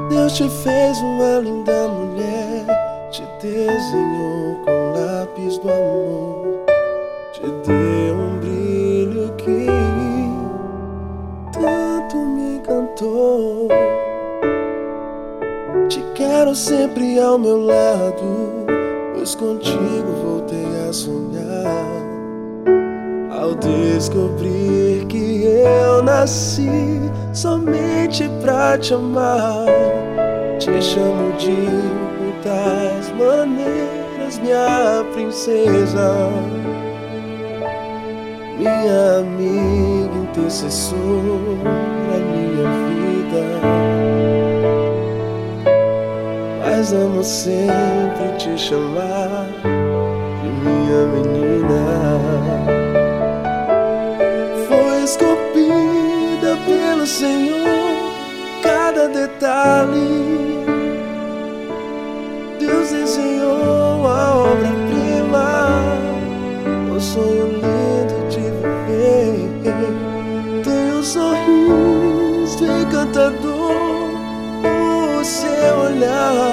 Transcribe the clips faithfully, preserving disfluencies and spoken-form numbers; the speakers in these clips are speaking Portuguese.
Deus te fez uma linda mulher, te desenhou com lápis do amor, te deu um brilho que tanto me encantou. Te quero sempre ao meu lado, pois contigo voltei a sonhar. Ao descobrir que eu nasci somente pra te amar, te chamo de muitas maneiras, minha princesa, minha amiga intercessora, minha vida. Mas amo sempre te chamar de minha menina. Foi esculpida pelo Senhor cada detalhe. Deus desenhou a obra-prima, um sonho lindo de viver. Tem um sorriso encantador, o seu olhar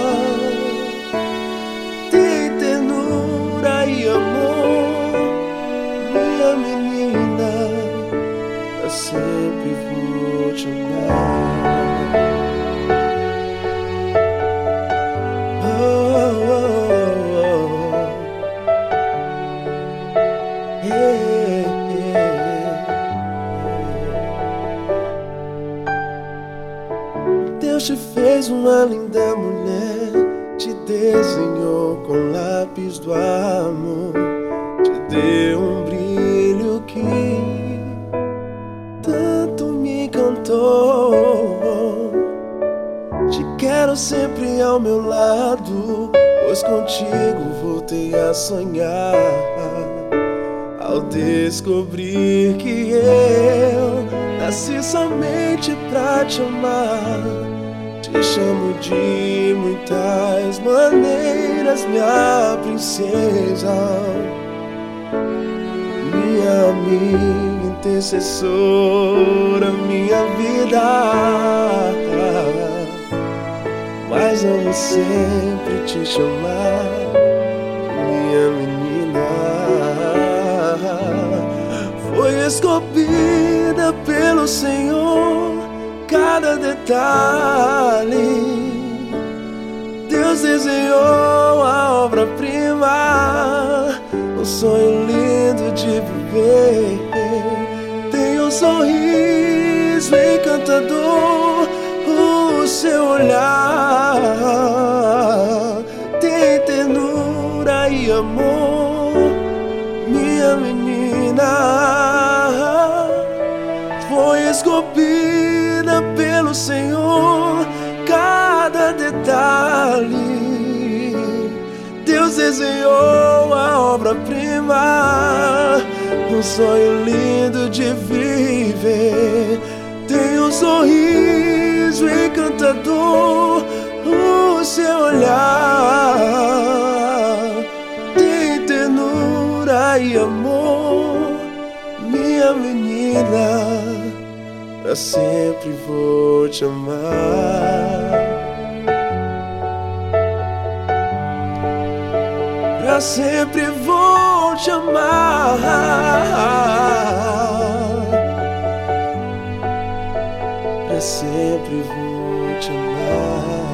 tem ternura e amor. Minha menina, eu sempre vou te amar. Oh, oh, oh. Yeah, yeah. Deus te fez uma linda mulher, te desenhou com lápis do amor, te deu um brilho que tanto me encantou. Te quero sempre ao meu lado, pois contigo voltei a sonhar. Ao descobrir que eu nasci somente pra te amar, te chamo de muitas maneiras, minha princesa, minha amiga intercessora, minha vida. Mas amo sempre te chamar de minha menina. Foi esculpida pelo Senhor cada detalhe. Deus desenhou a obra-prima, um sonho lindo de viver. Tem um sorriso encantador, o seu olhar tem ternura e amor. Minha menina, foi esculpida pelo Senhor cada detalhe. Deus desenhou a obra-prima, um sonho lindo de viver. Tem um sorriso encantador, o seu olhar tem ternura e amor. Minha menina, pra sempre vou te amar. Pra sempre vou te amar. Pra sempre vou te amar.